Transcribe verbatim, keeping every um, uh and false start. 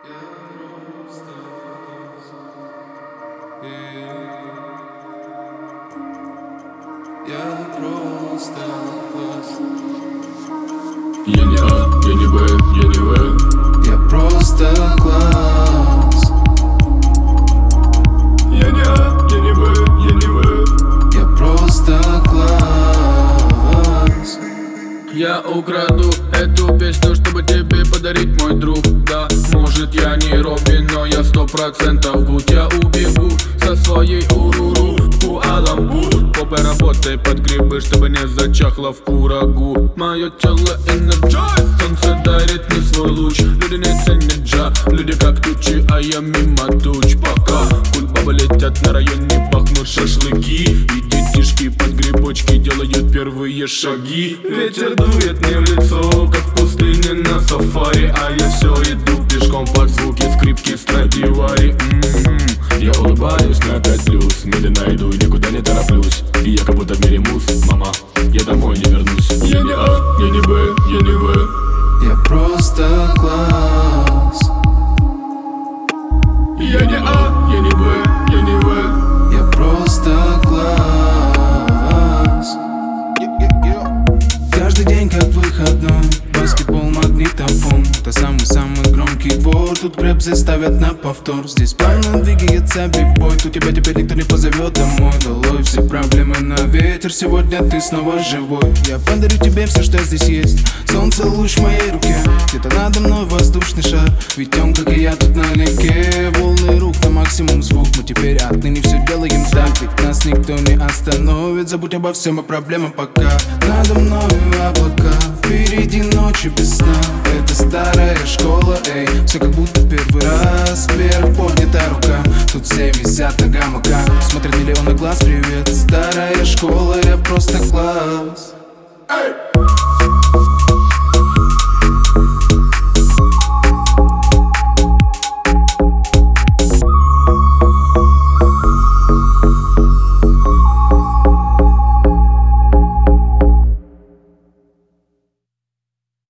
Я просто класс. Я не А, я не Б, я не В. Я просто класс. Я не А, я не Б, я не В. Я просто класс. Я украду эту песню, чтобы тебе подарить, мой друг. Да, может я не Робин, но я сто процентов будь. Я убегу со своей уруру в Куала-Лумпур. Попой работай под грибы, чтобы не зачахло в курагу. Мое тело энерджайз, солнце дарит мне свой луч. Люди не ценят джа, люди как тучи, а я мимо туч. Пока кульбабы летят на районе, пахнут шашлыки. И детишки под грибочки делают первые шаги. Ветер дует мне в лицо, как в пустыне на сафари. А я все иду пешком под звуки скрипки Страдивари. М-м-м. Я улыбаюсь на пять плюс, медленно иду и никуда не тороплюсь. И я как будто в мире мус, мама, я домой не вернусь. Я не А, я не Б, я не В. Я просто класс. Я не А, я не Б, я не В. Я просто класс. Каждый день как выходной, баскетбол, магнитофон. Это самый-самый громкий двор. Тут грэп заставят на повтор. Здесь плавно двигается бигбой. Тут тебя теперь никто не позовет домой. Долой все проблемы на ветер. Сегодня ты снова живой. Я подарю тебе все, что здесь есть. Солнце, луч в моей руке. Где-то надо мной воздушный шар. Ведь он, как и я, тут налегке. Волны рук на максимум звук. Мы теперь отныне все делаем так. Ведь нас никто не остановит. Забудь обо всем, и проблема пока. Надо мною облака, впереди ночи без сна. Это старая школа, эй, все как будто первый раз. Вверх поднята рука, тут все висят на гамаках. Смотрят миллионы глаз, привет. Старая школа, я просто класс. Эй!